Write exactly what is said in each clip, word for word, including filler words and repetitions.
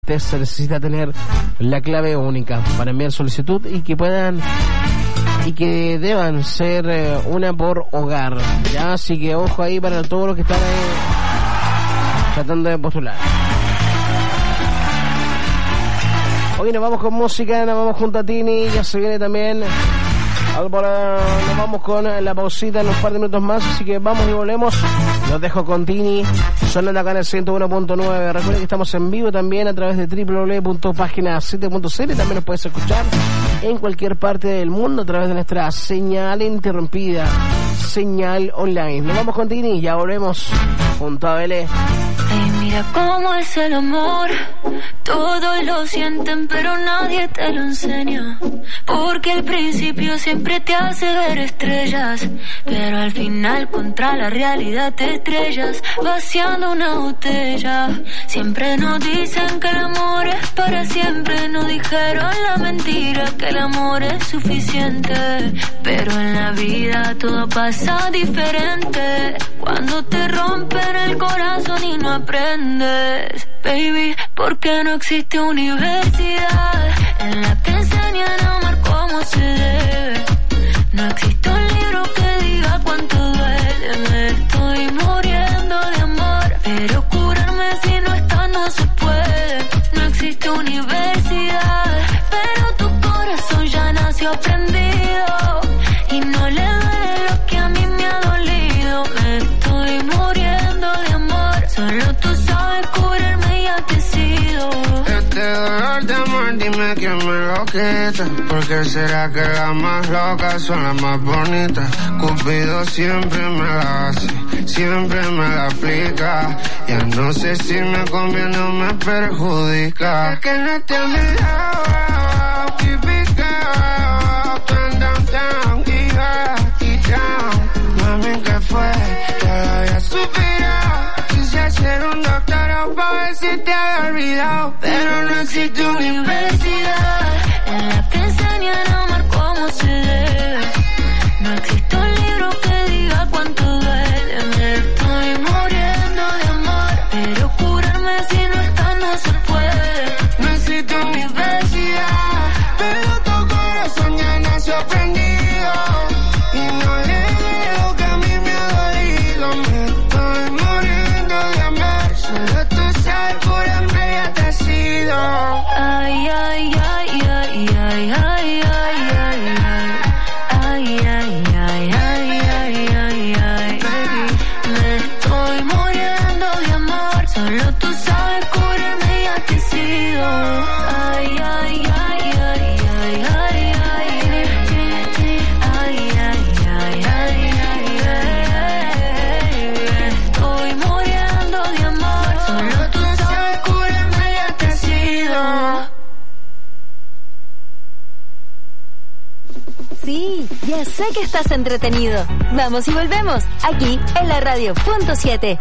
antes se necesita tener la clave única para enviar solicitud y que puedan y que deban ser eh, una por hogar, ya, así que ojo ahí para todos los que están ahí tratando de postular. Hoy nos vamos con música, nos vamos junto a Tini, ya se viene también. Ahora nos vamos con la pausita en un par de minutos más, así que vamos y volvemos. Los dejo con Tini, sonando acá en el ciento uno punto nueve. Recuerden que estamos en vivo también a través de doble u doble u doble u punto página siete punto c l. También nos puedes escuchar en cualquier parte del mundo a través de nuestra señal interrumpida, señal online. Nos vamos con Tini y ya volvemos junto a Belé. Ay, mira cómo es el amor, todos lo sienten pero nadie te lo enseña, porque al principio siempre te hace ver estrellas, pero al final contra la realidad te estrellas, vaciando una botella. Siempre nos dicen que el amor es para siempre, nos dijeron la mentira que el amor es suficiente, pero en la vida todo pasa diferente, cuando te rompen el corazón y no aprendes, baby, porque no existe universidad en la que enseñan a amar como se debe. No existe un libro que diga cuánto duele, me estoy muriendo de amor, pero curarme si no está no se puede. No existe universidad, pero tu corazón ya nació aprendido y no le duele lo que a mí me ha dolido. Me estoy muriendo de amor, solo tú sabes curarme y has decidido. Este dolor de amor, dime quién me lo quita, porque será que las más locas son las más bonitas. Cupido siempre me la hace, siempre me la aplica, ya no sé si me conviene o me perjudica. Es que no esté a mi lado, keep it down, turn down, down, y y down. Mami, ¿qué fue? Ya lo había superado, quise hacer un doctorado pa' ver si te había olvidado, pero no existe universidad en la que enseñan a amar como se debe. No existe un libro que diga cuánto duele, me estoy muriendo de amor, pero curarme si no está no se puede. No existe universidad, pero tu corazón ya nació aprendido y no le digo que a mí me ha dolido. Me estoy muriendo de amor, solo tú sabes curarme y has decidido. Ay, ay, ay, ay, ay, ay, ay, ay, ay, ay, ay, ay, ay, ay, ay, baby, me estoy muriendo de amor, solo tú sabes curarme y has decidido. Ay, ay, ay, ay, ay, ay, ay, ay, ay, ay, ay, ay, me estoy muriendo de amor, solo tú sabes curarme y has decidido. Sí, ya sé que estás entretenido. Vamos y volvemos, aquí en la radio punto siete.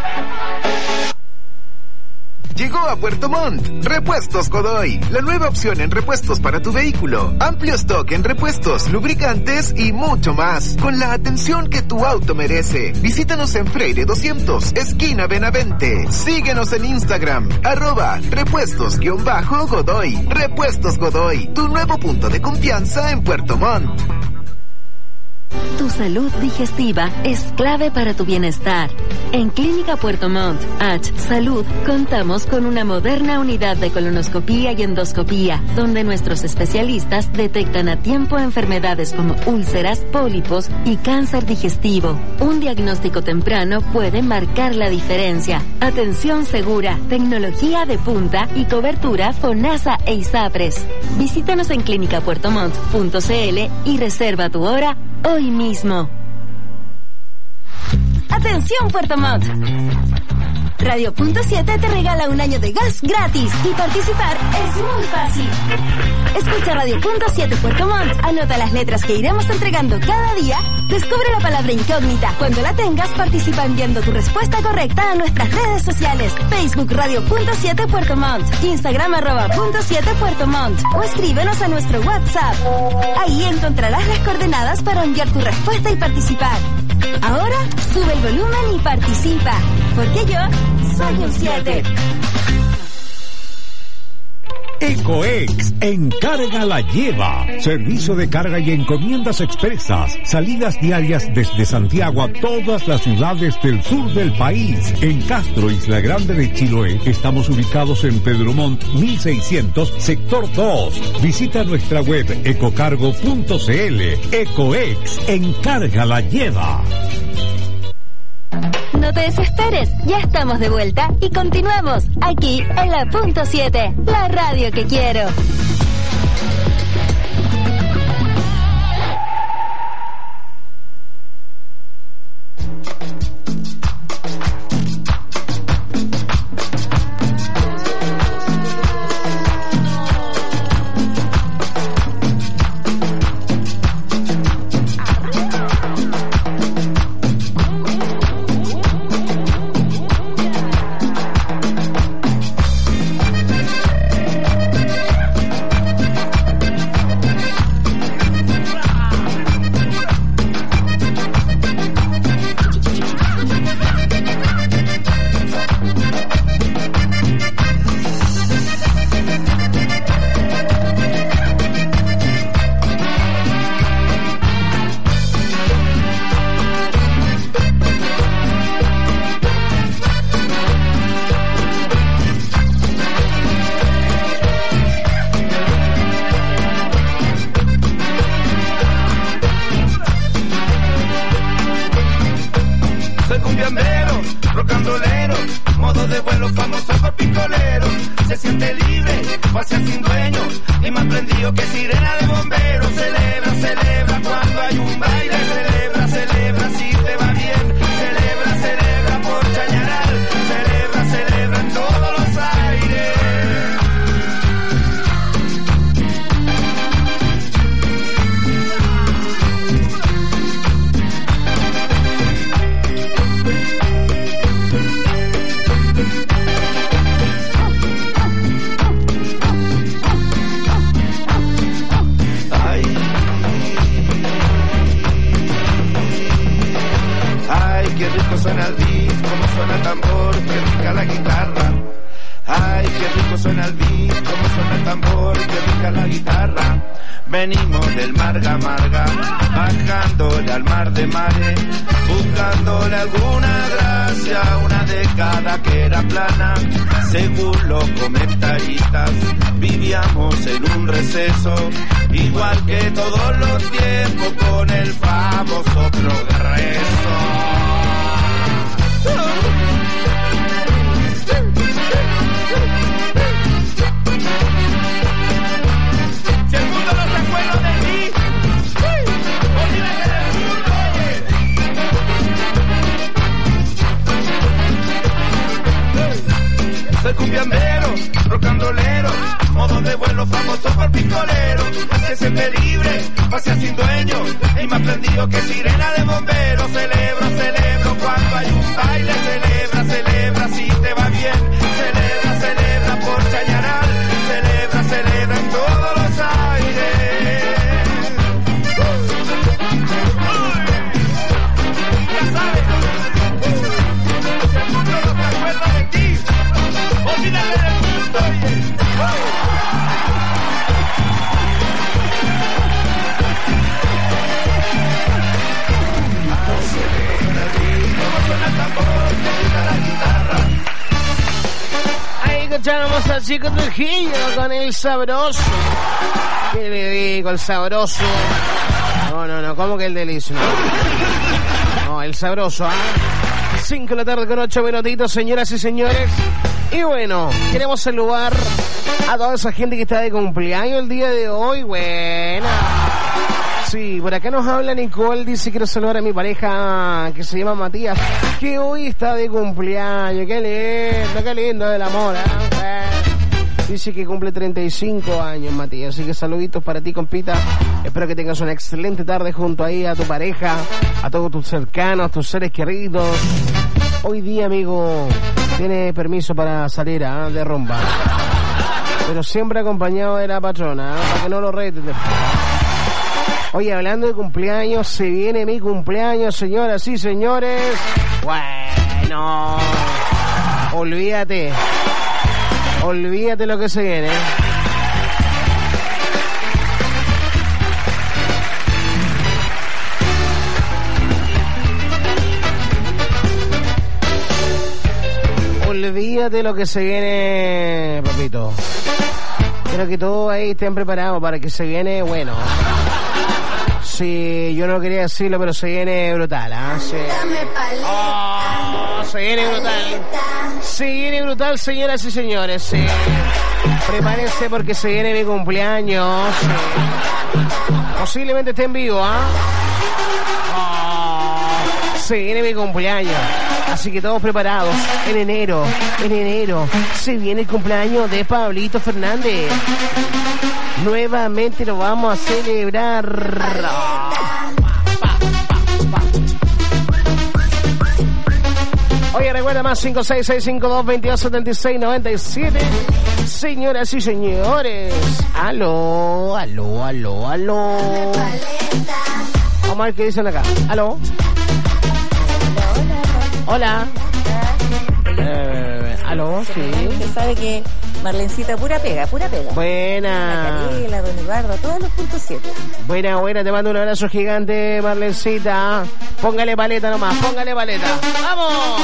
Llegó a Puerto Montt Repuestos Godoy, la nueva opción en repuestos para tu vehículo. Amplio stock en repuestos, lubricantes y mucho más, con la atención que tu auto merece. Visítanos en Freire doscientos, esquina Benavente. Síguenos en Instagram, arroba repuestos-godoy. Repuestos Godoy, tu nuevo punto de confianza en Puerto Montt. Tu salud digestiva es clave para tu bienestar. En Clínica Puerto Montt, H Salud, contamos con una moderna unidad de colonoscopía y endoscopía, donde nuestros especialistas detectan a tiempo enfermedades como úlceras, pólipos y cáncer digestivo. Un diagnóstico temprano puede marcar la diferencia. Atención segura, tecnología de punta y cobertura FONASA e ISAPRES. Visítanos en clínica puerto montt punto c l y reserva tu hora hoy mismo. ¡Atención, Puerto Montt! Radio Punto siete te regala un año de gas gratis y participar es muy fácil. Escucha Radio Punto siete Puerto Montt, anota las letras que iremos entregando cada día, descubre la palabra incógnita. Cuando la tengas, participa enviando tu respuesta correcta a nuestras redes sociales: Facebook Radio Punto siete Puerto Montt, Instagram arroba Punto siete Puerto Montt o escríbenos a nuestro WhatsApp. Ahí encontrarás las coordenadas para enviar tu respuesta y participar. Ahora, sube el volumen y participa, porque yo soy un siete. Ecoex, en Carga la Lleva. Servicio de carga y encomiendas expresas. Salidas diarias desde Santiago a todas las ciudades del sur del país. En Castro, Isla Grande de Chiloé, estamos ubicados en Pedro Montt mil seiscientos, sector dos. Visita nuestra web ecocargo punto cl. Ecoex, en Carga la Lleva. No te desesperes, ya estamos de vuelta y continuamos aquí en la punto siete, la radio que quiero. Chico Trujillo con el sabroso. ¿Qué le digo? El sabroso. No, no, no, ¿cómo que el delicioso? No, no el sabroso, ¿ah? ¿eh? cinco de la tarde con ocho minutitos, señoras y señores. Y bueno, queremos saludar a toda esa gente que está de cumpleaños el día de hoy. Buena. Sí, por acá nos habla Nicole, dice quiero saludar a mi pareja que se llama Matías, que hoy está de cumpleaños. Qué lindo, qué lindo del amor, ¿eh? Dice que cumple treinta y cinco años, Matías. Así que saluditos para ti, compita. Espero que tengas una excelente tarde junto ahí a tu pareja, a todos tus cercanos, tus seres queridos. Hoy día, amigo, tiene permiso para salir ¿eh? de rumba. Pero siempre acompañado de la patrona, ¿eh? para que no lo retes después. Oye, hablando de cumpleaños, se viene mi cumpleaños, señoras y señores. Bueno, olvídate. Olvídate lo que se viene. olvídate lo que se viene, papito. Quiero que todos ahí estén preparados para que se viene, bueno. Sí, yo no quería decirlo, pero se viene brutal, ¿ah? ¿eh? Sí. Oh, se viene brutal. Se viene brutal, señoras y señores. Sí. Prepárense porque se viene mi cumpleaños. Sí. Posiblemente esté en vivo, ¿ah? Oh, se viene mi cumpleaños. Así que todos preparados. En enero, en enero, se viene el cumpleaños de Pablito Fernández. Nuevamente lo vamos a celebrar. Oye, recuerda más cinco seis seis cinco dos dos dos siete seis nueve siete. Señoras y señores. Aló, aló, aló, aló. Vamos a ver qué dicen acá. Aló. Hola. Eh, aló, sí. Usted sabe que Marlencita pura pega, pura pega. Buena. La Cariela, Don Eduardo, todos los puntos siete. Buena, buena, te mando un abrazo gigante, Marlencita. Póngale paleta nomás, póngale paleta. ¡Vamos!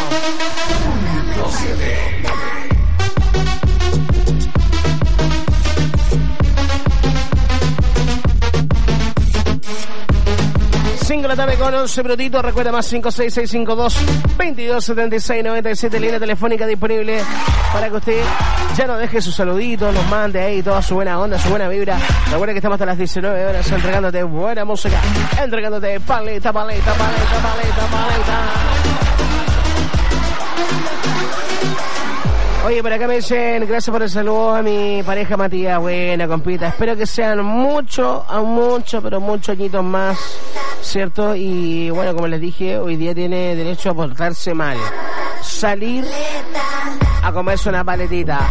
cinco de la tarde con once minutitos. Recuerda más cinco seis seis cinco dos dos dos siete seis nueve siete. Línea telefónica disponible para que usted ya nos deje sus saluditos, nos mande ahí toda su buena onda, su buena vibra. Recuerda que estamos hasta las diecinueve horas entregándote buena música, entregándote paleta, paleta, paleta, paleta, paleta. Oye, por acá me dicen, gracias por el saludo a mi pareja Matías. Buena, compita. Espero que sean muchos, a muchos, pero muchos añitos más, ¿cierto? Y bueno, como les dije, hoy día tiene derecho a portarse mal. Salir a comerse una paletita.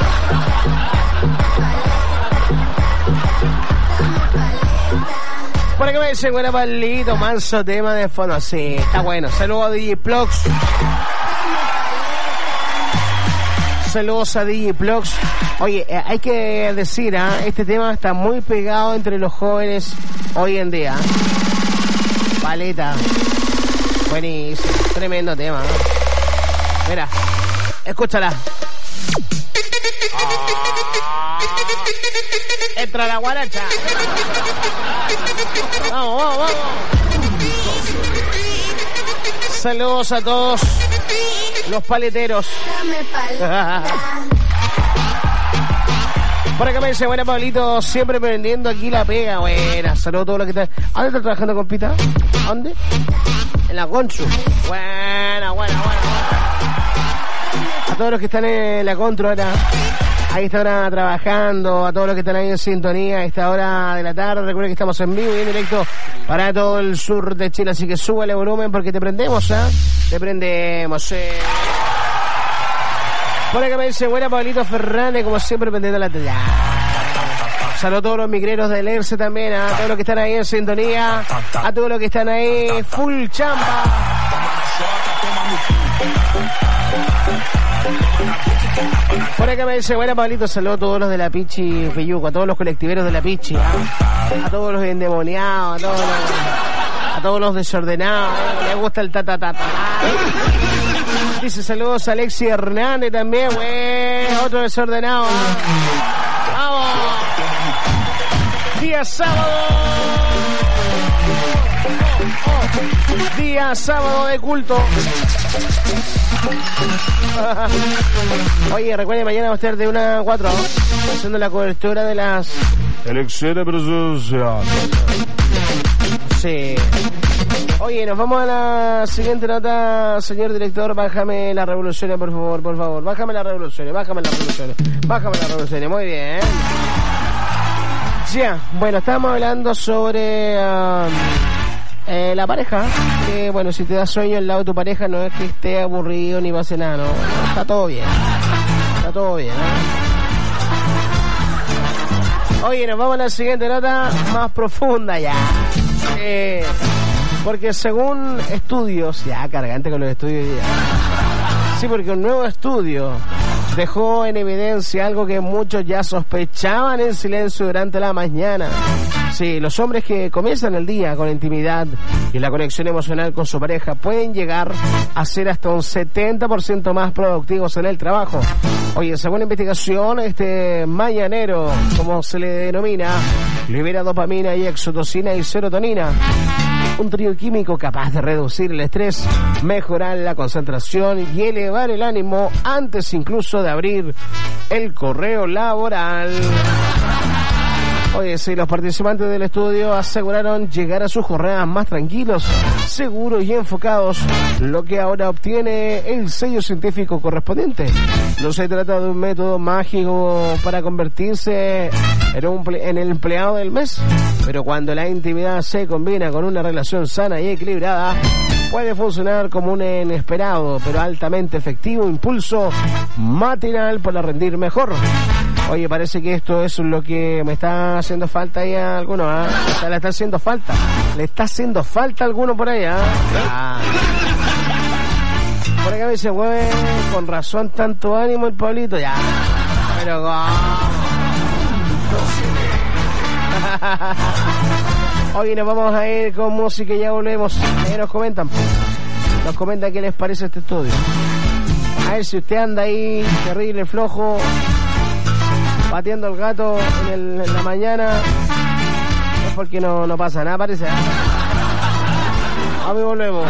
Por acá me dicen, buena palito, manso tema de fondo. Sí, está bueno. Saludos a D J Plugs. Saludos a D J Plugs. Oye, eh, hay que decir, ¿eh? Este tema está muy pegado entre los jóvenes hoy en día. Paleta. Buenísimo. Tremendo tema, ¿no? Mira, escúchala. Ah, entra la guaracha. Vamos, vamos, vamos. Saludos a todos los paleteros. Por acá me dice, buena Pablito, siempre prendiendo aquí la pega. Buena, saludos a todos los que están. ¿A dónde está trabajando, compita? ¿A dónde? En la Conchu. Buena, buena, buena, buena. A todos los que están en la Contru ahora. Ahí están ahora trabajando, a todos los que están ahí en sintonía a esta hora de la tarde. Recuerden que estamos en vivo y en directo para todo el sur de Chile, así que súbale el volumen porque te prendemos, ¿ah? ¿eh? Te prendemos, eh. Por acá me dice, buena Pablito Fernández, como siempre prendiendo la tele. Saludos a todos los migreros del E R C también, ¿eh? A todos los que están ahí en sintonía, a todos los que están ahí full chamba. Por acá me dice, buena Pablito, saludos a todos los de la Pichi Peyuco, a todos los colectiveros de la Pichi, ¿eh? A todos los endemoniados, a todos los, a todos los desordenados, ¿eh? Les gusta el tata tata. Dice saludos a Alexi Hernández también, güey, otro desordenado. ¡Vamos! Día sábado. Día sábado de culto. Oye, recuerden, mañana va a estar de una a cuatro, ¿no? Haciendo la cobertura de las elecciones presidenciales. Sí. Oye, nos vamos a la siguiente nota, señor director. Bájame la revolución, por favor, por favor. Bájame la revolución, bájame la revolución. Bájame la revolución, muy bien. Ya, bueno, estábamos hablando sobre uh, eh, la pareja. Que bueno, si te da sueño al lado de tu pareja, no es que esté aburrido ni pase nada, no. Está todo bien. Está todo bien, ¿eh? Oye, nos vamos a la siguiente nota, más profunda ya. Eh, porque según estudios, ya cargante con los estudios ya. Sí, porque un nuevo estudio dejó en evidencia algo que muchos ya sospechaban en silencio durante la mañana. Sí, los hombres que comienzan el día con intimidad y la conexión emocional con su pareja pueden llegar a ser hasta un setenta por ciento más productivos en el trabajo. Oye, según investigación, este mañanero, como se le denomina, libera dopamina y oxitocina y serotonina, un trío químico capaz de reducir el estrés, mejorar la concentración y elevar el ánimo antes incluso de abrir el correo laboral. Oye, sí, los participantes del estudio aseguraron llegar a sus jornadas más tranquilos, seguros y enfocados, lo que ahora obtiene el sello científico correspondiente. No se trata de un método mágico para convertirse en, un, en el empleado del mes, pero cuando la intimidad se combina con una relación sana y equilibrada, puede funcionar como un inesperado pero altamente efectivo impulso matinal para rendir mejor. Oye, parece que esto es lo que me está haciendo falta ahí a alguno, ¿eh? O sea, le está haciendo falta. Le está haciendo falta a alguno por allá. Ah. Por acá me dice, güey, con razón tanto ánimo el Pablito. Ya. Pero oh. Oye, nos vamos a ir con música y ya volvemos. Ahí nos comentan. Nos comentan qué les parece este estudio. A ver si usted anda ahí terrible, flojo, pateando el gato en, el, en la mañana, es porque no, no pasa nada, parece. A mí volvemos.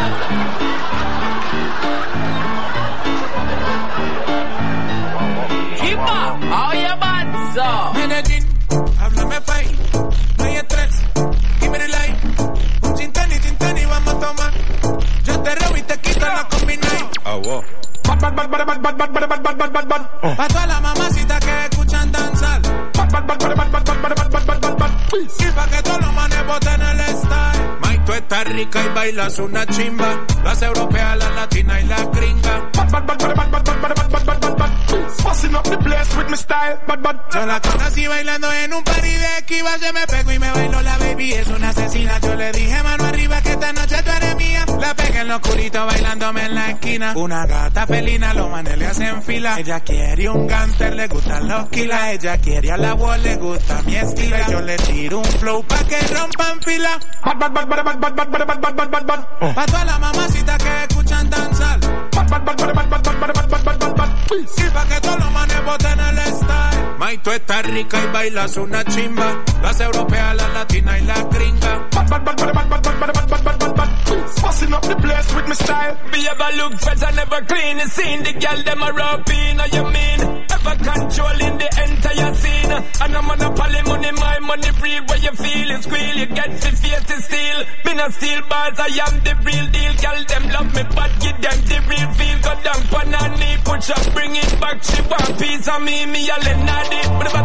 Hipa, oye, banzo. Medellín, háblame fai, no hay estrés, give me the light. Un gin tonic, gin tonic, vamos a tomar. Yo te robo y te quito la combination. Oh, wow. Bad, bad, bad, bad, bad, bad, bad, bad, bad, bad, bad, bad. Pa' todas las mamacitas que escuchan danzar. Bad, bad, bad, bad, bad, bad, bad, bad, bad, bad, bad, bad. Y pa' que todos los manes boten el style. Mike, tú estás rica y bailas una chimba. Las europeas, las latinas y las gringas. Bad, bad, bad, bad, bad, bad, bad, bad, bad, bad, bad, bad. Busting up the place with my style. Bad, bad. Yo la conocí bailando en un party de Kiva. Se me pegó y me bailó la baby. Es una asesina. Yo le dije mano arriba que esta noche tú eres mía. La pegué en lo oscurito bailándome en la esquina. Una gata felina, los manes le hacen fila. Ella quiere un gangster, le gustan los kilas. Ella quiere a la voz, le gusta mi estilo. Yo le tiro un flow pa' que rompan fila. Bad, bad, bad, bad, bad, bad, bad, bad, bad, bad, bad, bad. Uh. Pa' todas las mamacitas que escuchan danzar. Bad, bad, bad, bad, bad, bad, bad, bad, bad, bad, bad, bad. Y pa' que todos los manes boten el style. Mike, tú estás rica y bailas una chimba. Las europeas, las latinas y las gringas. Bad, bad, bad, bad, bad, bad, bad, bad, bad, bad, bad, bad. Busting up the place with my style. Be ever look fresh and never clean. You seen the girl them a rapping, you mean? Ever controlling the entire scene. And I'm on a poly money, my money free. Where you feel it squeal, you get the face to steal. Me not steal bars, I am the real deal. Girl them love me, but give them the real feel. Go down pan her knee, push up, bring it back. She want piece of me, me a lenadi.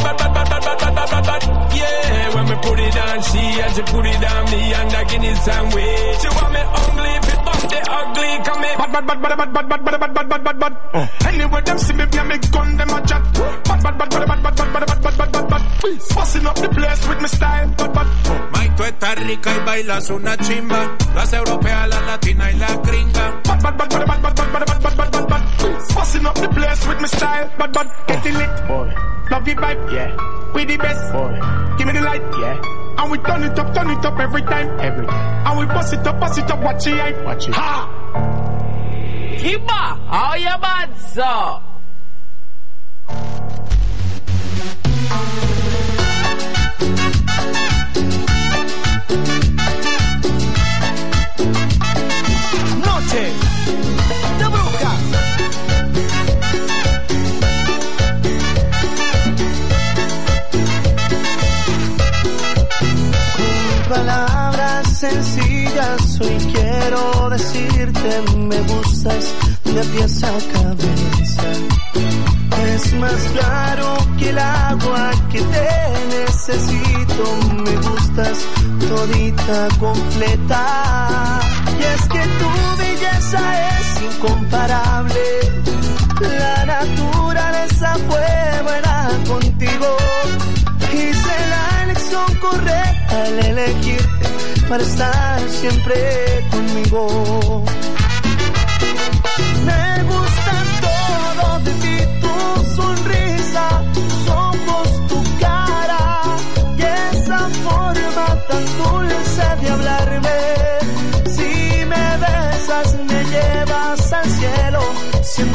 Yeah, when me put it on she and she put it on me and I give it some way. She want me ugly, if it bump the ugly, come here. Bad, bad, bad, bad, bad, bad, bad, bad, bad, bad, bad, bad. Uh. Anyway, them see me, me a me gun, them a chat. Bad, bad, bad, bad, bad, bad, bad, bad, bad, bad, bad, bad, bad. Busting up the place with my style, bad, bad. Uh. Mike, tú estás rica y bailas una chimba. Las europeas, las latinas y las gringas. Bad, bad, bad, bad, bad, bad, bad, bad, bad, bad, bad, bad. Busting up the place with my style, bad, bad. Getting lit, boy. Love your vibe, yeah. We the best, boy. Give me the light, yeah. And we turn it up, turn it up every time, every time. And we bust it up, bust it up, watch it, hype, watch it. Ha! Hiba, how you bad, sir? Noche de brujas. Palabras sencillas, hoy quiero decirte me gustas de pies a cabeza. Es más claro que el agua que te necesito, me gustas todita completa. Y es que tu belleza es incomparable, la naturaleza fue buena contigo. Hice la elección correcta al elegirte para estar siempre conmigo. Me gusta todo de ti, tus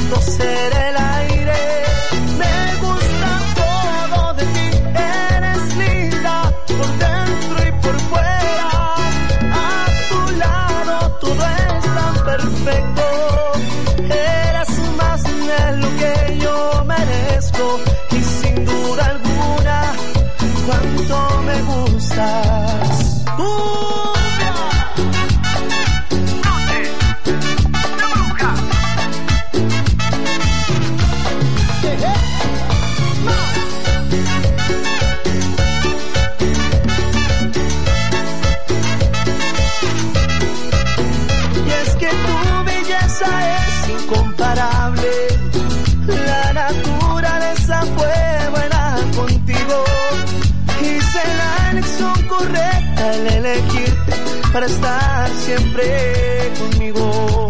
siento ser el aire. Me gusta todo de ti, eres linda por dentro y por fuera. A tu lado todo es tan perfecto. Eres más de lo que yo merezco y sin duda alguna cuánto me gustas. ¡Uh! Es incomparable, la naturaleza fue buena contigo. Hice la elección correcta al elegirte para estar siempre conmigo.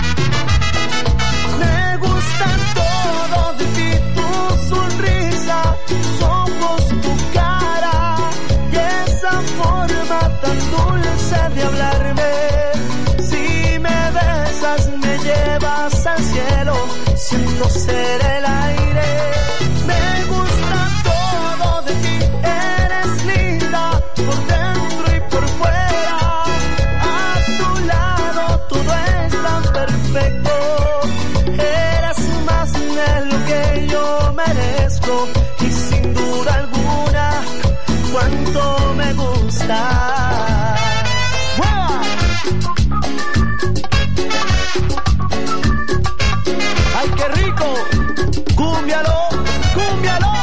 Me gusta todo de ti, tu sonrisa, tus ojos, tu cara y esa forma tan dulce de hablarme. Me llevas al cielo, siento ser el aire. Me gusta todo de ti, eres linda por dentro y por fuera. A tu lado todo es tan perfecto. Eres más de lo que yo merezco y sin duda alguna cuánto me gusta. ¡Ay, qué rico! ¡Cúmbialo! ¡Cúmbialo!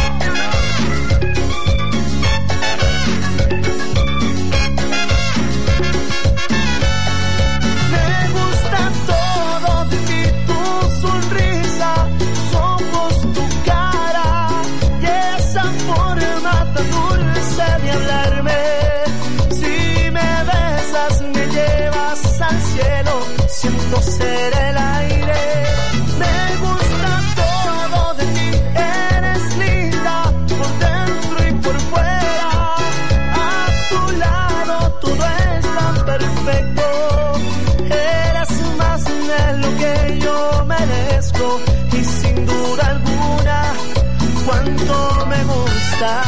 Me gusta todo de ti, tu sonrisa, tus ojos, tu cara y esa forma tan dulce de hablarme. Si me besas, me llevas al cielo, siento ser el aire. Me gusta todo de ti, eres linda por dentro y por fuera. A tu lado todo es tan perfecto. Eres más de lo que yo merezco y sin duda alguna cuánto me gusta.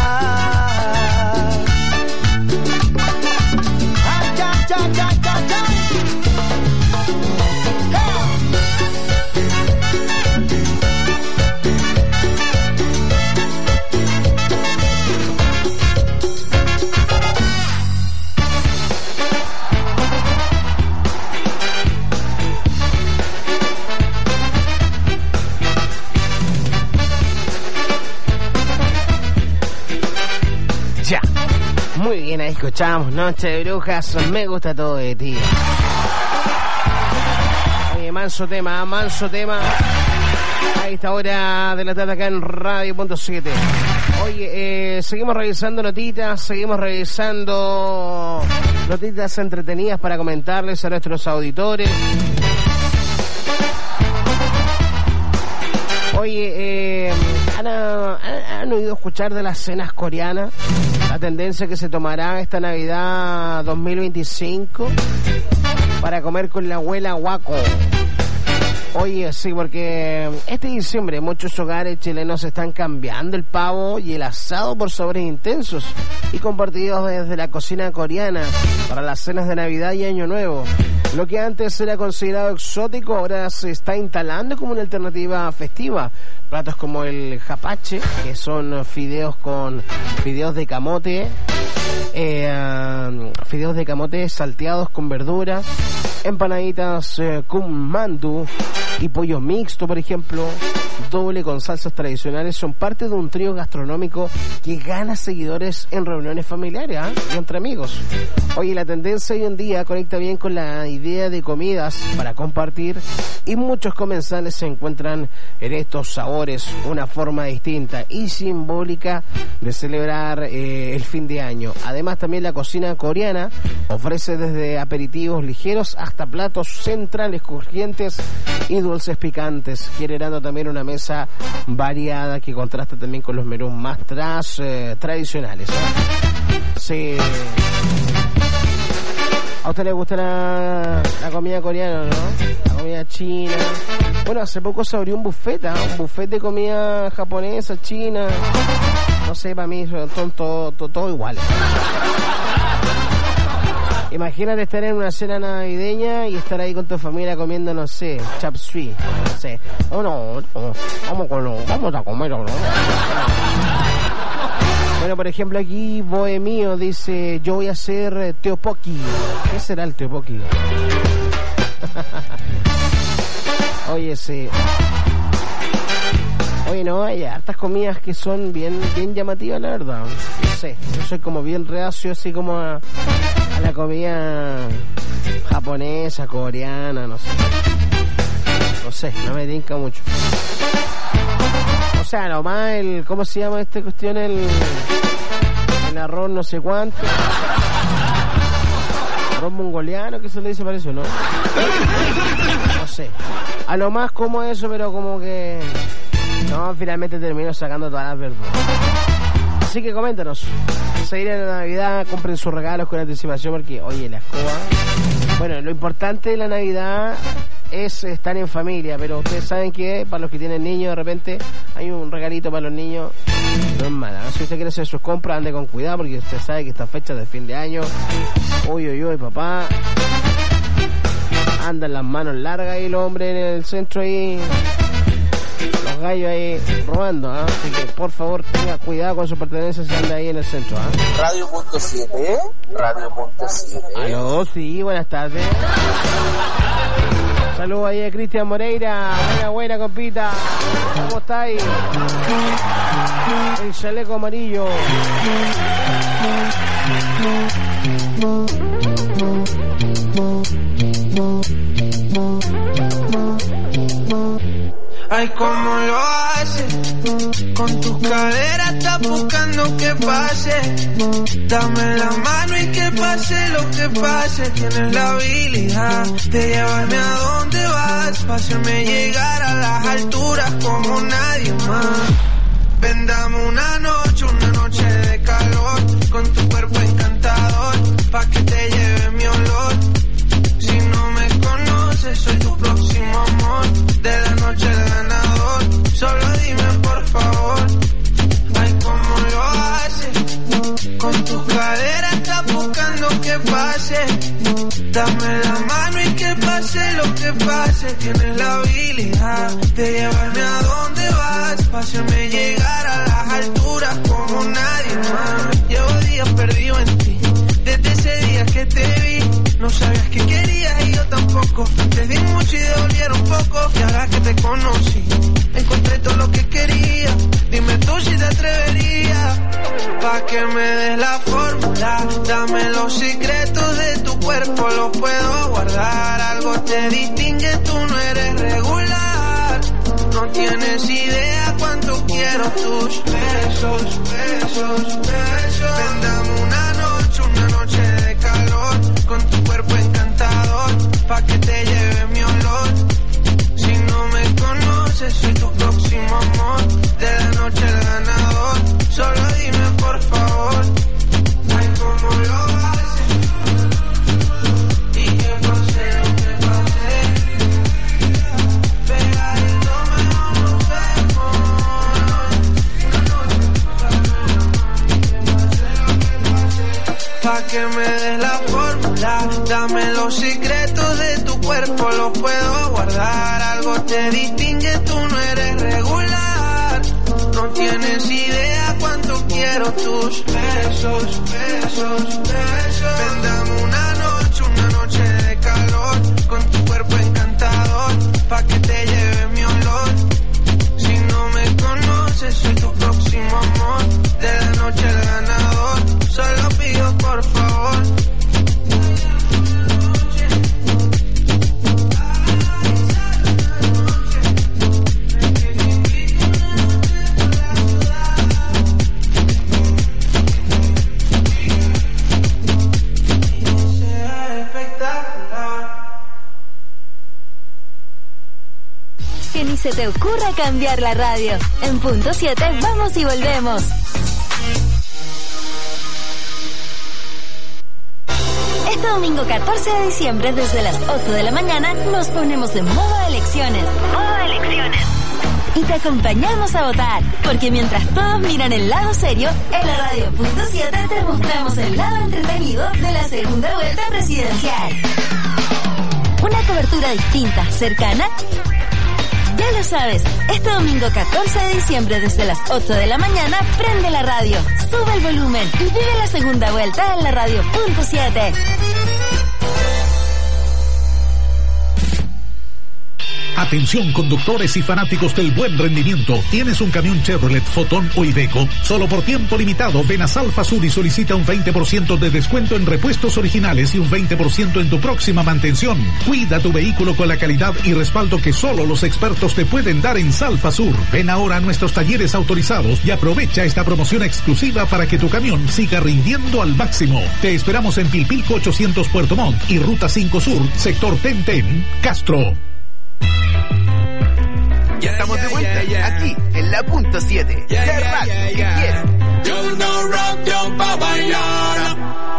Ay, ay, ay, ay, ay, ay. Muy bien, ahí escuchamos Noche de Brujas, me gusta todo de ti. Oye, manso tema, manso tema. A esta hora de la tarde acá en Radio Punto siete. Oye, eh, seguimos revisando notitas, seguimos revisando notitas entretenidas para comentarles a nuestros auditores. Oye, eh, ¿han, han, ¿han oído escuchar de las cenas coreanas? La tendencia que se tomará esta Navidad dos mil veinticinco para comer con la abuela Waco. Oye, sí, porque este diciembre muchos hogares chilenos están cambiando el pavo y el asado por sabores intensos y compartidos desde la cocina coreana para las cenas de Navidad y Año Nuevo. Lo que antes era considerado exótico ahora se está instalando como una alternativa festiva. Platos como el japache, que son fideos con fideos de camote, eh, fideos de camote salteados con verduras, empanaditas eh, con mandu y pollo mixto, por ejemplo, doble con salsas tradicionales, son parte de un trío gastronómico que gana seguidores en reuniones familiares ¿eh? y entre amigos. Oye, la tendencia hoy en día conecta bien con la idea de comidas para compartir y muchos comensales se encuentran en estos sabores, una forma distinta y simbólica de celebrar eh, el fin de año. Además, también la cocina coreana ofrece desde aperitivos ligeros hasta platos centrales crujientes y dulces picantes, generando también una mesa variada que contrasta también con los menús más tras, eh, tradicionales. ¿eh? Sí. usted le gusta la, la comida coreana, ¿no? La comida china. Bueno, hace poco se abrió un buffet, ¿eh? Un buffet de comida japonesa, china. No sé, para mí son todo, todo, todo iguales. Imagínate estar en una cena navideña y estar ahí con tu familia comiendo, no sé, chap suey, no sé. Oh, no, no, vamos, con lo, vamos a comer, ¿no? Bueno, por ejemplo, aquí Bohemio dice, yo voy a hacer teopoki. ¿Qué será el teopoki? Oye, sí. Oye, no, hay hartas comidas que son bien bien llamativas, la verdad. No sé, yo soy como bien reacio, así como a, a la comida japonesa, coreana, no sé. No sé, no me tinca mucho. O sea, nomás el... ¿Cómo se llama esta cuestión? El, el arroz no sé cuánto. Arroz mongoliano, que se le dice para eso, ¿no? No sé. A lo más como eso, pero como que... No, finalmente termino sacando todas las verduras. Así que coméntanos. Se viene la Navidad, compren sus regalos con anticipación porque, oye, la escoba... Bueno, lo importante de la Navidad es estar en familia, pero ustedes saben que para los que tienen niños, de repente hay un regalito para los niños, no es mala. Si usted quiere hacer sus compras, ande con cuidado porque usted sabe que esta fecha de fin de año, uy, uy, uy, papá, andan las manos largas y los hombres en el centro ahí, los gallos ahí robando, ¿eh? Así que por favor tenga cuidado con sus pertenencias si anda ahí en el centro, ¿eh? Radio punto siete, Radio punto siete. Aló, sí, buenas tardes. Saludos ahí a Cristian Moreira. Buena, buena, compita. ¿Cómo estáis? El chaleco amarillo. Ay, cómo lo haces, con tus caderas estás buscando que pase. Dame la mano y que pase lo que pase. Tienes la habilidad de llevarme a donde vas, para hacerme llegar a las alturas como nadie más. Ven, dame una noche, una noche de calor, con tu cuerpo encantador, pa' que te lleve mi olor. Si no me conoces, soy tu próximo amor, de la noche el ganador. Solo dime por favor, ay, cómo lo haces, con tus caderas estás buscando que pase. Dame la mano y que pase lo que pase. Tienes la habilidad de llevarme a donde vas, para hacerme llegar a las alturas como nadie más. Llevo días perdido en ti, desde ese día que te vi. No sabías que querías y yo tampoco. Te di mucho y devolvieron poco. Y ahora que te conocí, encontré todo lo que quería. Dime tú si te atreverías, pa' que me des la fórmula. Dame los secretos de tu cuerpo, los puedo guardar. Algo te distingue, tú no eres regular. No tienes idea cuánto quiero tus besos, besos, besos. Ven, dame una noche, una noche de calor, con tu cuerpo encantador, pa' que te lleve mi olor. Si no me conoces, soy tu próximo amor, de la noche el ganador. Solo dime por favor, ay, cómo lo haces, y que pase lo que pase. Pegadito mejor nos vemos. Pa' que me des la fórmula, dame los secretos de tu cuerpo, los puedo guardar. Algo te distingue, tú no eres regular. No tienes idea cuánto quiero tus besos, besos, besos. Ven, dame una noche, una noche de calor, con tu cuerpo encantador, pa' que te lleve mi olor. Si no me conoces, soy tu próximo amor, de la noche el ganador. Solo pido por favor, que ni se te ocurra cambiar la radio. En punto siete vamos y volvemos. Esto domingo catorce de diciembre, desde las ocho de la mañana, nos ponemos en modo elecciones. Modo elecciones. Y te acompañamos a votar, porque mientras todos miran el lado serio, en la Radio Punto siete te mostramos el lado entretenido de la segunda vuelta presidencial. Una cobertura distinta, cercana. Ya lo sabes, este domingo catorce de diciembre desde las ocho de la mañana, prende la radio, sube el volumen y vive la segunda vuelta en la Radio Punto siete. Atención conductores y fanáticos del buen rendimiento. ¿Tienes un camión Chevrolet, Fotón o Iveco? Solo por tiempo limitado ven a Salfa Sur y solicita un veinte por ciento de descuento en repuestos originales y un veinte por ciento en tu próxima mantención. Cuida tu vehículo con la calidad y respaldo que solo los expertos te pueden dar en Salfa Sur. Ven ahora a nuestros talleres autorizados y aprovecha esta promoción exclusiva para que tu camión siga rindiendo al máximo. Te esperamos en Pilpilco ochocientos Puerto Montt y Ruta cinco Sur, sector Tenten, Castro. Ya estamos de vuelta, yeah, yeah. Aquí, en la Punto siete. Yeah, ya yeah, rato yeah, que yeah. quieras. Yo no rock, yo pa' bailar.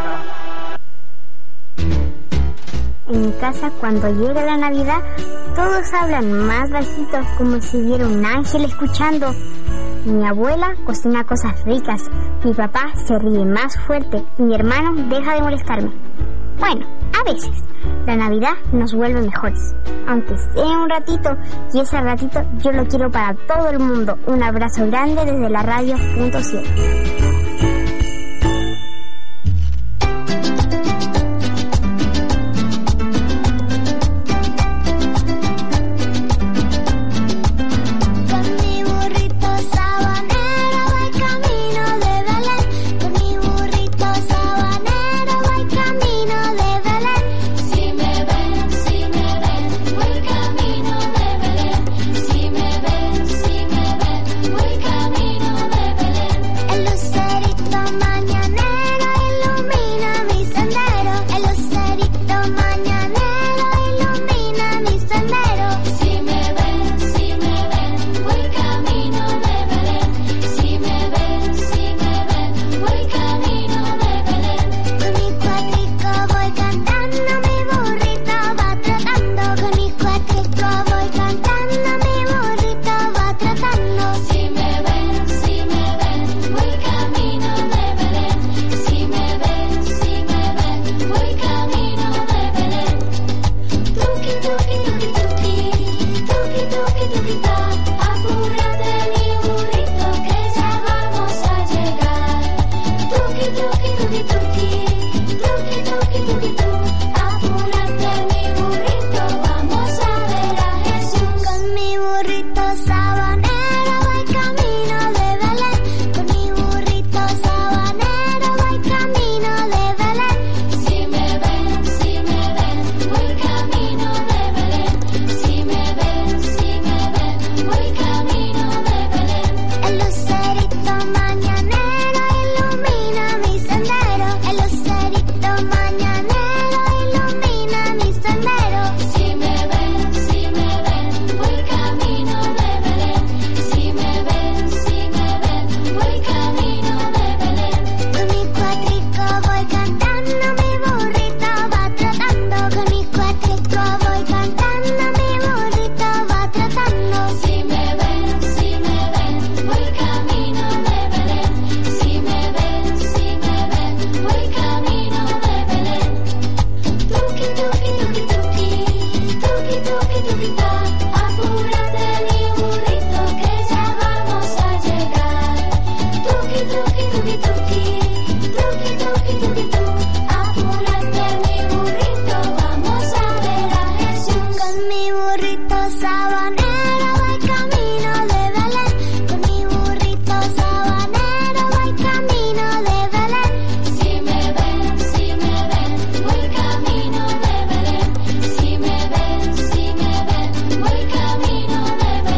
En mi casa, cuando llega la Navidad, todos hablan más bajitos, como si hubiera un ángel escuchando. Mi abuela cocina cosas ricas, mi papá se ríe más fuerte y mi hermano deja de molestarme. Bueno, a veces, la Navidad nos vuelve mejores, aunque sea un ratito, y ese ratito yo lo quiero para todo el mundo. Un abrazo grande desde la Radio Punto siete.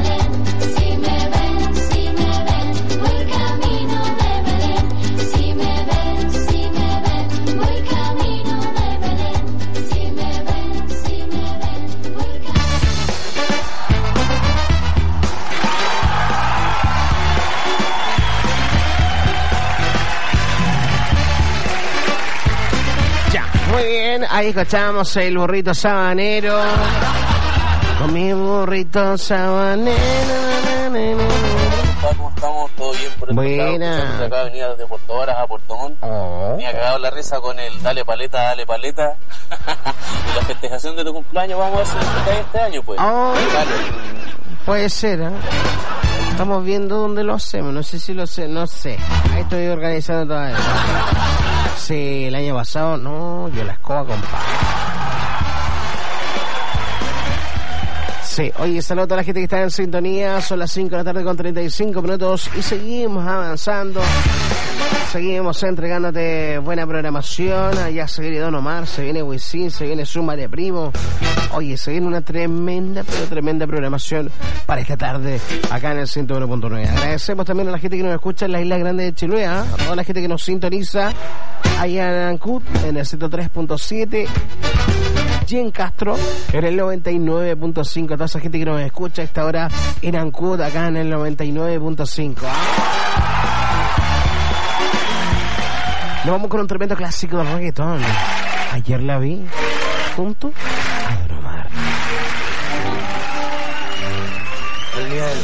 Si me Muy bien, ahí escuchamos el burrito sabanero. Con mi burrito sabanero. ¿Cómo estamos? ¿Todo bien por el Buena. Acá venía desde Puerto Varas a Puerto Montt. Oh. Me ha cagado la risa con el dale paleta, dale paleta. Y la festejación de tu cumpleaños vamos a hacer este año, pues. Oh. Dale. Puede ser, ¿eh? Estamos viendo dónde lo hacemos. No sé si lo sé, no sé. Ahí estoy organizando todo eso. Sí, el año pasado, no, yo la escoba, compadre. Sí, oye, saludo a toda la gente que está en sintonía. Son las cinco de la tarde con treinta y cinco minutos y seguimos avanzando. Seguimos entregándote buena programación. Ya se viene Don Omar, se viene Wisin, se viene Zumba de Primo. Oye, se viene una tremenda, pero tremenda programación para esta tarde acá en el ciento uno punto nueve. Agradecemos también a la gente que nos escucha en la Isla Grande de Chiloé, ¿eh? A toda la gente que nos sintoniza allá en Ancud, en el ciento tres punto siete. Y en Castro, en el noventa y nueve punto cinco. Toda esa gente que nos escucha a esta hora en Ancud, acá en el noventa y nueve punto cinco. Nos vamos con un tremendo clásico del reggaetón. Ayer la vi junto a Don Omar. El nivel.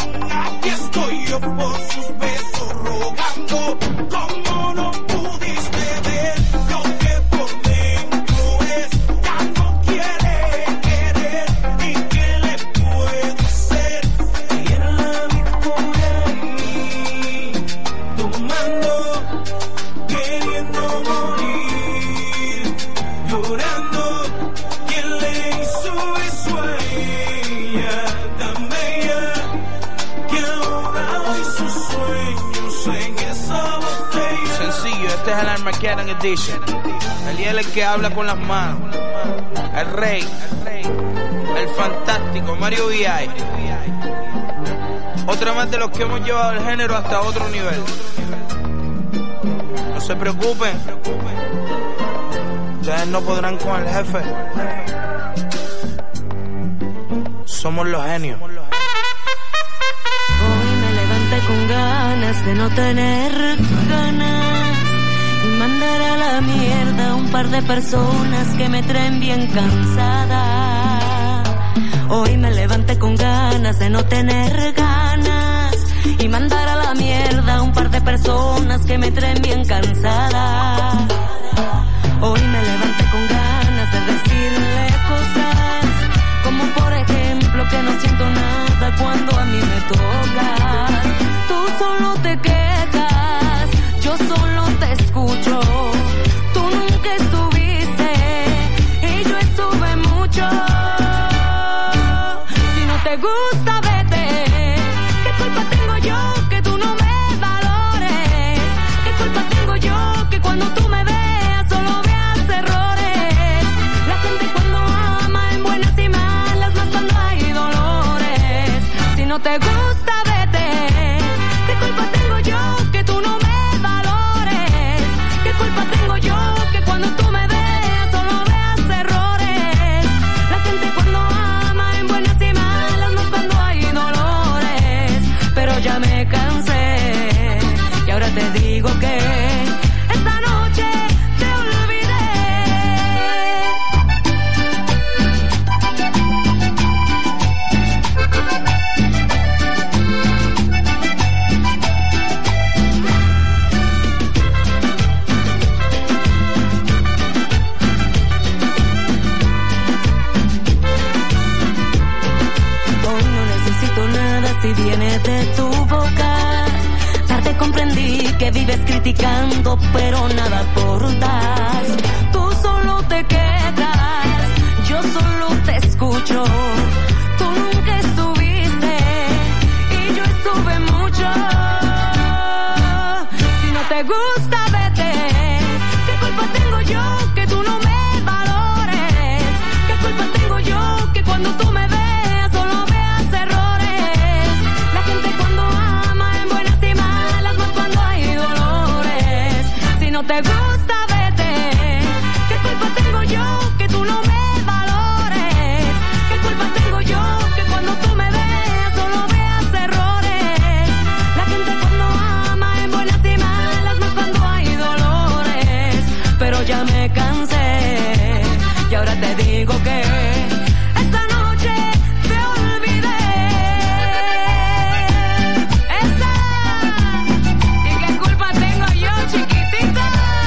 Por sus besos rogando, como no pudiste Corillo, este es el Armageddon Edition. Él es el que habla con las manos. El rey, el fantástico Mario V I. Otra más de los que hemos llevado el género hasta otro nivel. No se preocupen, ustedes no podrán con el jefe. Somos los genios. Hoy me levanté con ganas de no tener ganas y mandar a la mierda a un par de personas que me traen bien cansada. Hoy me levanté con ganas de no tener ganas y mandar a la mierda a un par de personas que me traen bien cansada. Hoy me levanté con ganas de decirle cosas como por ejemplo que no siento nada cuando a mí me tocas. Tú solo te quejas, yo solo te escucho. Tú nunca estuviste y yo estuve mucho. Si no te gusta, vete. ¿Qué culpa tengo yo que tú no me valores? ¿Qué culpa tengo yo que cuando tú me veas solo veas errores? La gente cuando ama en buenas y malas, más cuando hay dolores. Si no te gusta, vete. ¿Qué culpa tengo yo que tú no me valores? ¿Qué culpa tengo yo que cuando tú me veas solo veas errores? La gente cuando ama en buenas y malas, más cuando hay dolores. Pero ya me cansé y ahora te digo que esta noche te olvidé. Hoy no necesito nada si viene de tu boca. Tarde comprendí que vives criticando, pero nada aportas. Tú solo te quedas, yo solo te escucho. Tú nunca estuviste y yo estuve mucho. Si no te gusta, vete. ¿Qué culpa tengo yo que tú no me valores? ¿Qué culpa tengo yo que cuando tú me veas solo veas errores? La gente cuando ama en buenas y malas, más cuando hay dolores. Si no te gusta, vete. ¿Qué culpa tengo yo que tú no me valores? ¿Qué culpa tengo yo que cuando tú me veas solo veas errores? La gente cuando ama en buenas y malas, más cuando hay dolores. Pero ya me cansé y ahora te digo que esta noche te olvidé. Esa. ¿Y qué culpa tengo yo, chiquitito?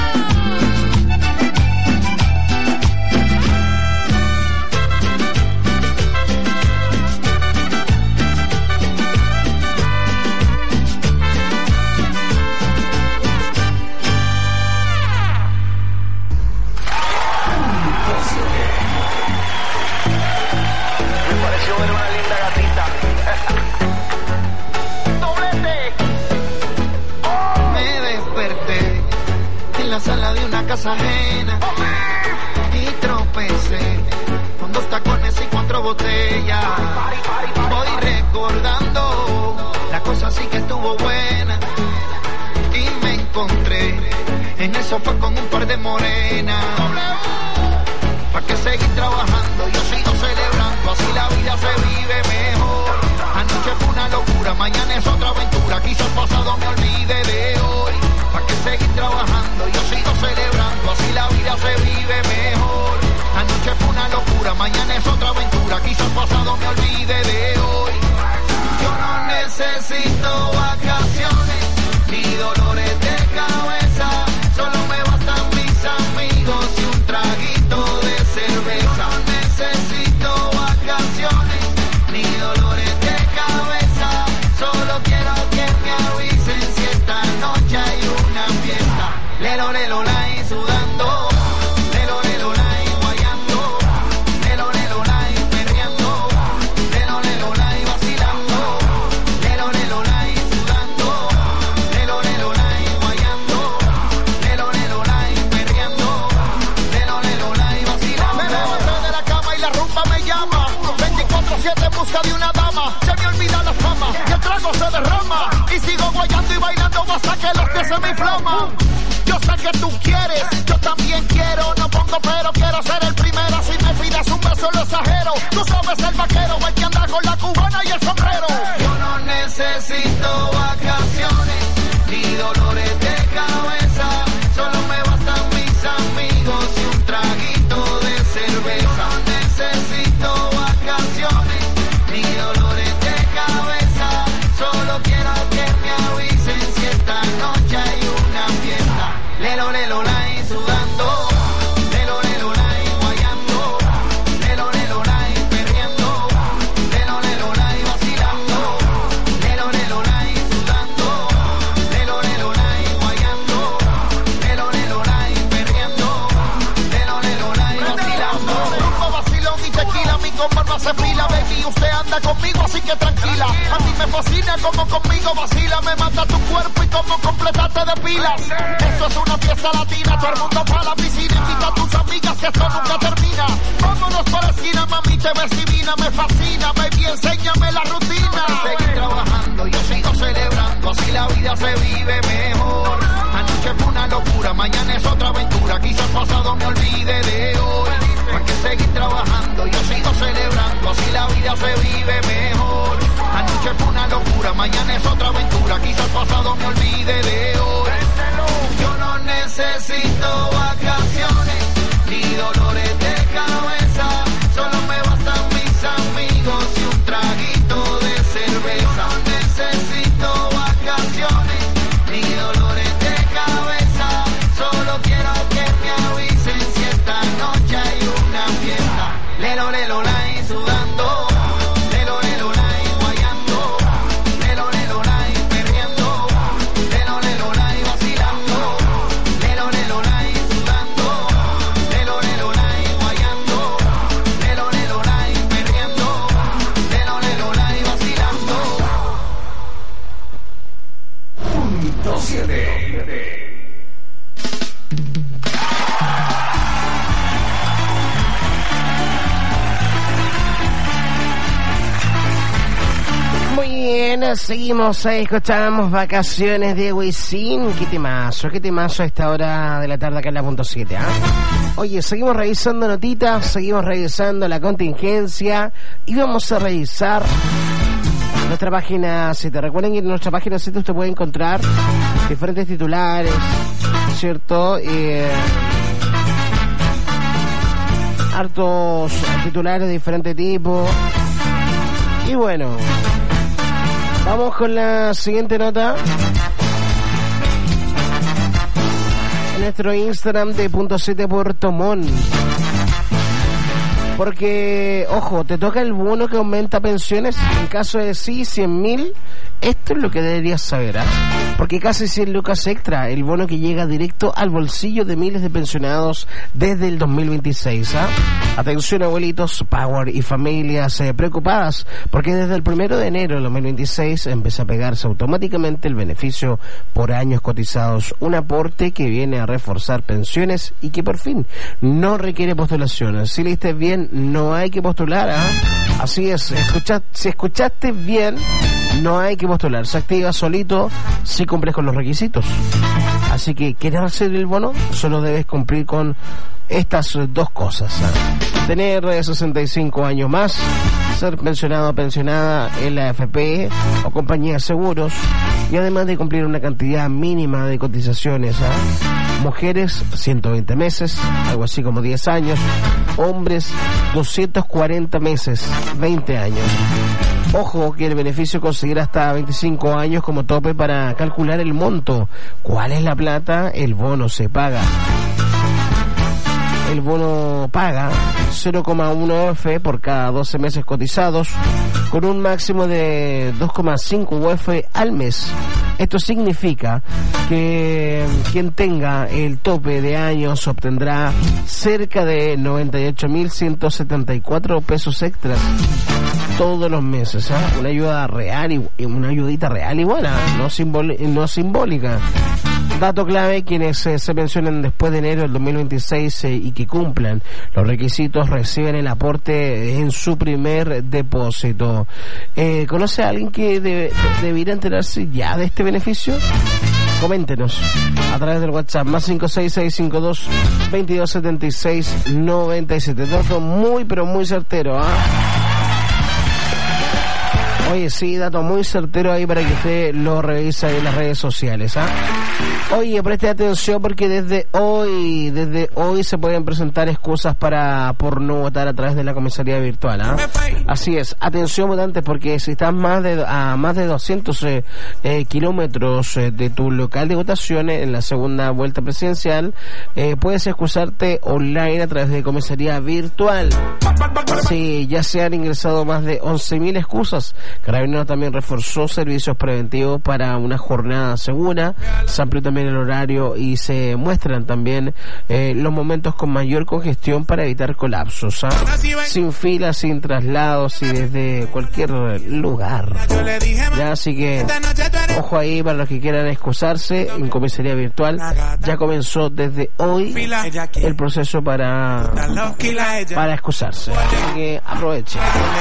Me pareció ver una linda gatita. ¡Doblete! Me desperté en la sala de una casa ajena y tropecé con dos tacones y cuatro botellas. Voy recordando, la cosa sí que estuvo buena y me encontré en el sofá con un par de morenas. ¿Para qué seguir trabajando? Yo sigo celebrando, así la vida se vive mejor. Anoche fue una locura, mañana es otra aventura. Quizás el pasado me olvide de hoy. ¿Para qué seguir trabajando? Yo sigo celebrando, así la vida se vive mejor. Anoche fue una locura, mañana es otra aventura. Quizás el pasado me olvide de hoy. Yo no necesito vacaciones ni dolores de cabeza. Solo me bastan mis amigos y un traguito de cerveza. No necesito vacaciones ni dolores de cabeza. Solo quiero que me avisen si esta noche hay una fiesta. Lelo, lelo, la y sudando. Lelo, lelo, la y guayando. Lelo, lelo, la y perreando. Lelo, lelo, la y vacilando. Lelo, lelo, la y sudando. Lelo, lelo, la y guayando. Lelo, busca de una dama, se me olvida la fama y el trago se derrama. Y sigo guayando y bailando hasta que los pies se me inflaman. Yo sé que tú quieres, yo también quiero. No pongo pero, quiero ser el primero. Si me pides un beso lo exagero. Tú sabes el vaquero, el que anda con la cubana y el sombrero. Yo no necesito vacaciones ni dolores de cabeza. Solo me bastan mis amigos y un traguito de cerveza. No necesito vacaciones ni dolores de cabeza. Solo quiero que me avisen si esta noche hay una fiesta. Lelo, lelo, la y sudando. Lelo, lelo, la y guayando. Lelo, lelo, la y perdiendo. Lelo, lelo, la y vacilando. Lelo, lelo, la y sudando. Lelo, lelo, la y guayando. Lelo, lelo, la y perdiendo. Lelo, lelo, la y vacilando. Rumbo, vacilón y tequila, mi compa se fila, baby, usted anda conmigo así que tranquila. A mí me fascina como conmigo vacila, me mata tu cuerpo y como completarte de pilas. Esto es una fiesta latina, todo el mundo para la piscina, invita a tus amigas que esto nunca termina. Vámonos para la esquina, mami, te ves divina, me fascina, baby, enséñame la rutina. Seguir trabajando, yo sigo celebrando, así la vida se vive mejor. Anoche fue una locura, mañana es otra aventura, quizás pasado me olvide de hoy. Hay que seguir trabajando, yo sigo celebrando, así la vida se vive mejor. Anoche fue una locura, mañana es otra aventura, quizás pasado me olvide de hoy. Yo no necesito vacaciones ni dolores de cabeza, solo me bastan mis amigos y un traguito de cerveza. No necesito vacaciones ni dolores de cabeza, solo quiero que me avisen si esta noche hay una fiesta. Lelo, lelo, la y sudando. Lelo, lelo, la y guayando. Lelo, lelo, la y perdiendo. Lelo, lelo, la y vacilando. Lelo, lelo, la y sudando. Lelo, lelo, la y guayando. Lelo, lelo, la y perdiendo. Lelo, lelo, la y vacilando. Punto siete. Muy bien, seguimos, ahí escuchamos Vacaciones de Wisin. Qué temazo, qué temazo a esta hora de la tarde acá en la punto siete, ¿ah? ¿eh? Oye, seguimos revisando notitas, seguimos revisando la contingencia y vamos a revisar nuestra página siete. Recuerden que en nuestra página siete usted puede encontrar diferentes titulares, ¿cierto? Eh, hartos titulares de diferente tipo. Y bueno, vamos con la siguiente nota. En nuestro Instagram de punto siete Puerto Montt. Porque, ojo, te toca el bono que aumenta pensiones. En caso de sí, cien mil. Esto es lo que deberías saber, ¿eh? Porque casi cien lucas extra, el bono que llega directo al bolsillo de miles de pensionados desde el dos mil veintiséis, ¿ah? ¿eh? Atención, abuelitos, Power y familias eh, preocupadas, porque desde el primero de enero del dos mil veintiséis empieza a pegarse automáticamente el beneficio por años cotizados, un aporte que viene a reforzar pensiones y que por fin no requiere postulación. Si leíste bien, no hay que postular, ¿ah? ¿eh? Así es, escucha, si escuchaste bien, no hay que postular, se activa solito si cumples con los requisitos. Así que, ¿quieres hacer el bono? Solo debes cumplir con estas dos cosas, ¿eh? Tener sesenta y cinco años más, ser pensionado o pensionada en la A F P o compañía de seguros, y además de cumplir una cantidad mínima de cotizaciones, ¿eh? Mujeres, ciento veinte meses, algo así como diez años. Hombres, doscientos cuarenta meses, veinte años. Ojo que el beneficio conseguirá hasta veinticinco años como tope para calcular el monto. ¿Cuál es la plata? El bono se paga. El bono paga cero coma uno F por cada doce meses cotizados, con un máximo de dos coma cinco U F al mes. Esto significa que quien tenga el tope de años obtendrá cerca de noventa y ocho mil ciento setenta y cuatro pesos extras. todos los meses, ¿eh? Una ayuda real y una ayudita real y buena, no, simbol, no simbólica. Dato clave: quienes eh, se pensionen después de enero del dos mil veintiséis eh, y que cumplan los requisitos reciben el aporte en su primer depósito. Eh, ¿Conoce a alguien que debe, debiera enterarse ya de este beneficio? Coméntenos a través del WhatsApp más cinco seis seis cinco dos, veintidós setenta y seis, noventa y siete. Dato muy pero muy certero, ¿ah? ¿eh? Oye, sí, dato muy certero ahí para que usted lo revise en las redes sociales, ¿ah? ¿eh? Oye, preste atención porque desde hoy, desde hoy se pueden presentar excusas para por no votar a través de la comisaría virtual, ¿ah? ¿eh? Así es, atención votantes, porque si estás más de a más de doscientos eh, eh, kilómetros eh, de tu local de votaciones en la segunda vuelta presidencial, eh, puedes excusarte online a través de comisaría virtual. Sí, ya se han ingresado más de once mil excusas. Carabineros también reforzó servicios preventivos para una jornada segura, se amplió también el horario y se muestran también eh, los momentos con mayor congestión para evitar colapsos, ¿ah? Sin filas, sin traslados y desde cualquier lugar. Ya, así que ojo ahí para los que quieran excusarse en comisaría virtual. Ya comenzó desde hoy el proceso para para excusarse, así que aproveche.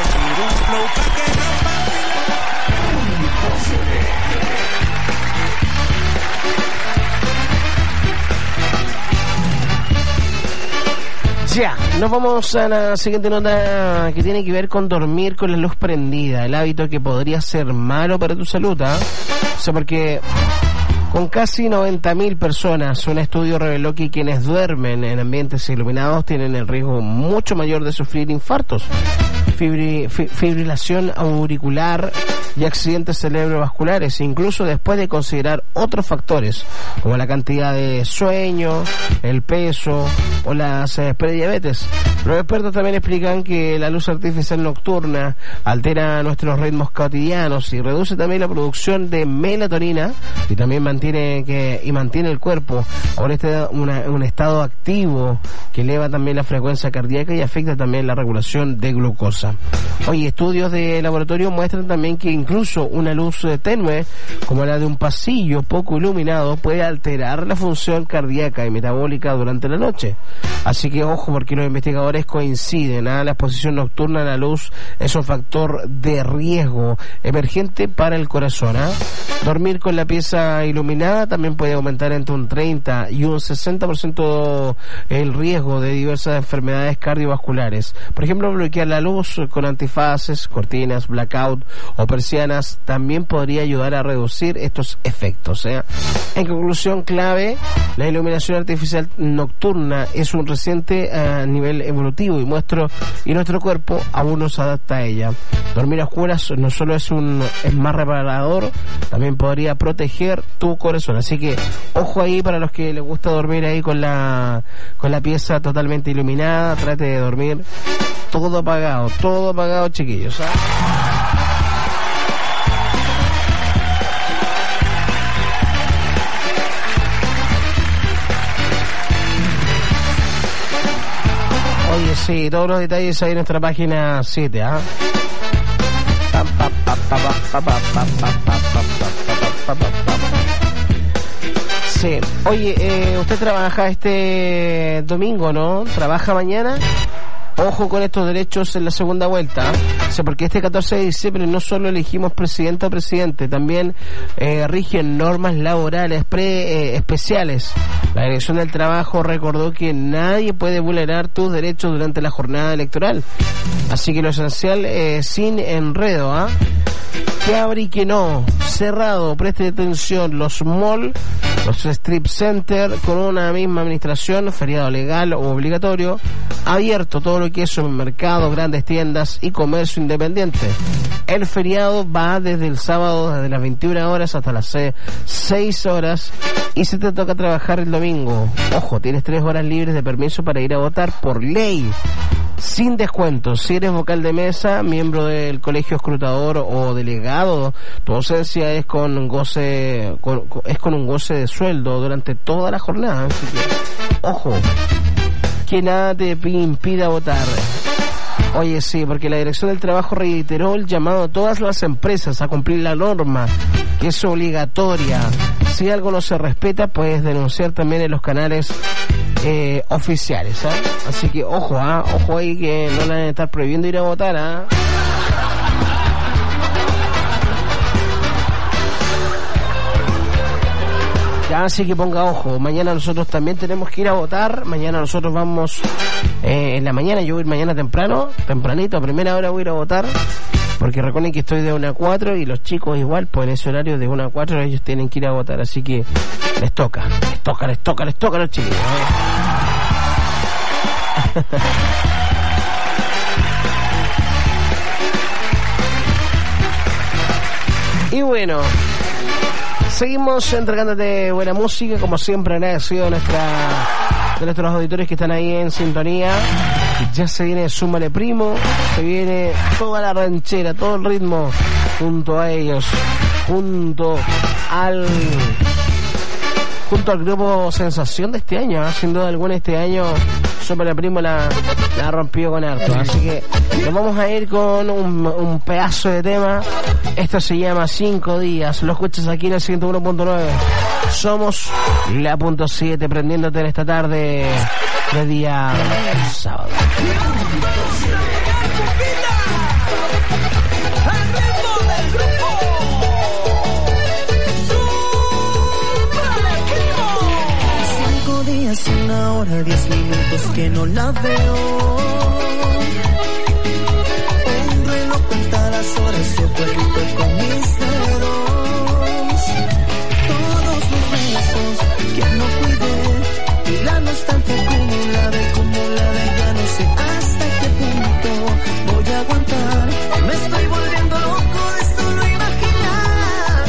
Ya, nos vamos a la siguiente nota que tiene que ver con dormir con la luz prendida, el hábito que podría ser malo para tu salud, ¿eh? O sea, porque con casi noventa mil personas, un estudio reveló que quienes duermen en ambientes iluminados tienen el riesgo mucho mayor de sufrir infartos, fibri, fi, fibrilación auricular y accidentes cerebrovasculares, incluso después de considerar otros factores como la cantidad de sueño, el peso o las eh, prediabetes. Los expertos también explican que la luz artificial nocturna altera nuestros ritmos cotidianos y reduce también la producción de melatonina y también mantiene que y mantiene el cuerpo ahora está una, un estado activo que eleva también la frecuencia cardíaca y afecta también la regulación de glucosa. Hoy estudios de laboratorio muestran también que incluso una luz tenue como la de un pasillo poco iluminado puede alterar la función cardíaca y metabólica durante la noche. Así que ojo, porque los investigadores coinciden, ¿eh? La exposición nocturna a la luz es un factor de riesgo emergente para el corazón, ¿eh? Dormir con la pieza iluminada también puede aumentar entre un treinta y un sesenta por ciento el riesgo de diversas enfermedades cardiovasculares. Por ejemplo, bloquear la luz con antifaces, cortinas, blackout o persianas también podría ayudar a reducir estos efectos, ¿eh? En conclusión, clave, la iluminación artificial nocturna es un reciente a uh, nivel evolutivo y nuestro, y nuestro cuerpo aún no se adapta a ella. Dormir a oscuras no solo es un es más reparador, también podría proteger tu corazón. Así que ojo ahí para los que les gusta dormir ahí con la con la pieza totalmente iluminada. Trate de dormir todo apagado, todo apagado, chiquillos, ¿sabes? Oye, sí, todos los detalles ahí en nuestra página siete, ¿ah? Sí. Oye, eh, usted trabaja este domingo, ¿no? ¿Trabaja mañana? Ojo con estos derechos en la segunda vuelta, ¿eh? O sea, porque este catorce de diciembre no solo elegimos presidente o presidente, también eh, rigen normas laborales pre, eh, especiales. La Dirección del Trabajo recordó que nadie puede vulnerar tus derechos durante la jornada electoral. Así que lo esencial, eh, sin enredo, ¿ah? ¿eh? Que abre y que no, cerrado, preste atención, los malls, los strip center con una misma administración, feriado legal o obligatorio, abierto todo lo que es supermercados, grandes tiendas y comercio independiente. El feriado va desde el sábado desde las veintiuna horas hasta las seis horas y se te toca trabajar el domingo. Ojo, tienes tres horas libres de permiso para ir a votar por ley, sin descuento. Si eres vocal de mesa, miembro del colegio escrutador o delegado, tu ausencia es con goce con, es con un goce de sueldo durante toda la jornada. Así que, ojo, que nada te impida votar. Oye, sí, porque la Dirección del Trabajo reiteró el llamado a todas las empresas a cumplir la norma, que es obligatoria. Si algo no se respeta, puedes denunciar también en los canales eh, oficiales, ¿eh? Así que ojo, ¿eh? Ojo ahí que no le van a estar prohibiendo ir a votar, ¿eh? Ya, así que ponga ojo, mañana nosotros también tenemos que ir a votar, mañana nosotros vamos, eh, en la mañana, yo voy a ir mañana temprano, tempranito, a primera hora voy a ir a votar, porque recuerden que estoy de una a cuatro y los chicos igual, pues en ese horario de una a cuatro ellos tienen que ir a votar, así que les toca, les toca, les toca, les toca a los chicos, ¿eh? Y bueno, seguimos entregándote buena música, como siempre agradecido de, nuestra, de nuestros auditores que están ahí en sintonía. Ya se viene Súmale Primo, se viene toda la ranchera, todo el ritmo junto a ellos, junto al junto al grupo Sensación de este año, ¿eh? Sin duda alguna este año Súmale Primo la, la rompió con harto, así que nos vamos a ir con un, un pedazo de tema. Esto se llama Cinco Días, lo escuchas aquí en el ciento uno punto nueve. Somos la punto siete, prendiéndote en esta tarde de día sábado. Cinco días, una hora, diez minutos que no la veo. Un reloj cuenta las horas, yo cuento con mis dedos. Todos los besos que no cuidé y la nostalgia acumulada, acumulada, ya no sé hasta qué punto voy a aguantar. Me estoy volviendo loco de solo imaginar.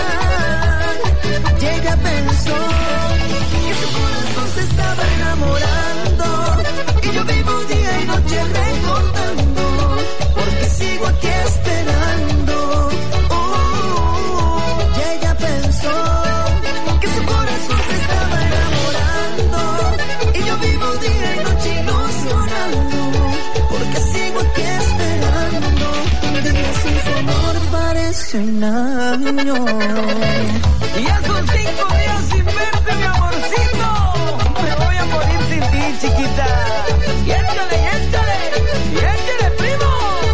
Y ella pensó que su corazón se estaba enamorando y yo vivo día y noche recordando, porque sigo aquí esperando. Oh, y ella pensó que su corazón se estaba enamorando y yo vivo día y noche ilusionando, porque sigo aquí esperando. Un día sin su amor parece un año. Y ya son cinco días sin verte, mi amorcito. Me voy a morir sin ti, chiquita. Y échale, y échale, y échale, primo.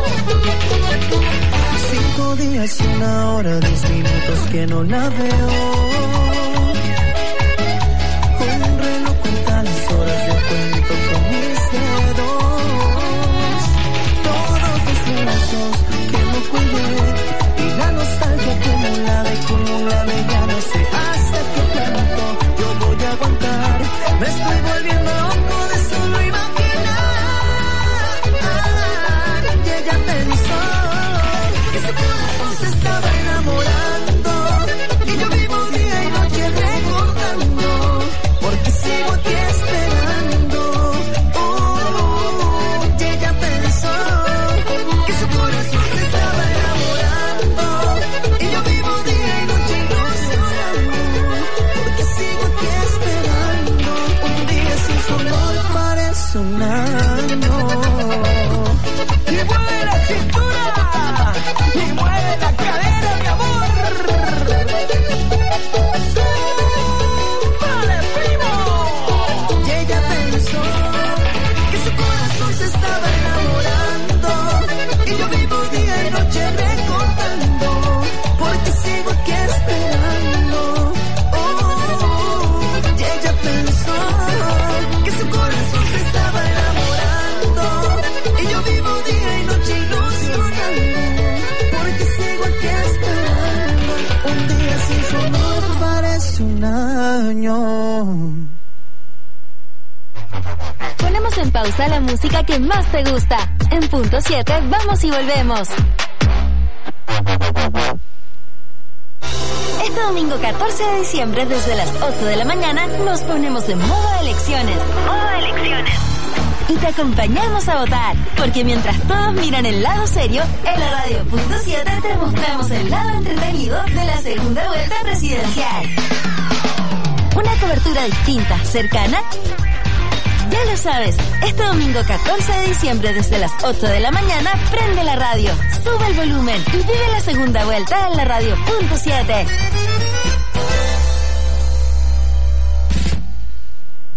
Cinco días y una hora, diez minutos que no la veo. Un reloj cuenta las horas, yo cuento con mis dedos. Todos los besos que no cuidé y la nostalgia acumulada, acumulada, ya no sé hasta qué punto yo voy a aguantar. Me estoy volviendo loco de solo imaginar. Y ella pensó que su corazón se estaba enamorando y yo vivo día y noche recordando, porque sigo aquí esperando. Oh, y ella pensó que su corazón se estaba enamorando y yo vivo día y noche ilusionando, porque sigo aquí esperando. Un día sin su amor parece un año. Y mueve la cintura y mueve la cadera, mi amor. Súmale, primo. Y ella pensó que su corazón se estaba enamorando y yo vivo día y noche recordando, porque sigo aquí esperando. Oh, y ella pensó que su corazón se estaba enamorando y yo vivo día y noche ilusionando, porque sigo aquí esperando. Un día sin su amor parece un año. Ponemos en pausa la música que más te gusta. En punto siete, vamos y volvemos. Este domingo catorce de diciembre, desde las ocho de la mañana, nos ponemos en modo elecciones. Modo elecciones. Y te acompañamos a votar, porque mientras todos miran el lado serio, en la radio punto siete te mostramos el lado entretenido de la segunda vuelta presidencial. Una cobertura distinta, cercana Ya lo sabes, este domingo catorce de diciembre desde las ocho de la mañana prende la radio, sube el volumen y vive la segunda vuelta en la radio punto siete.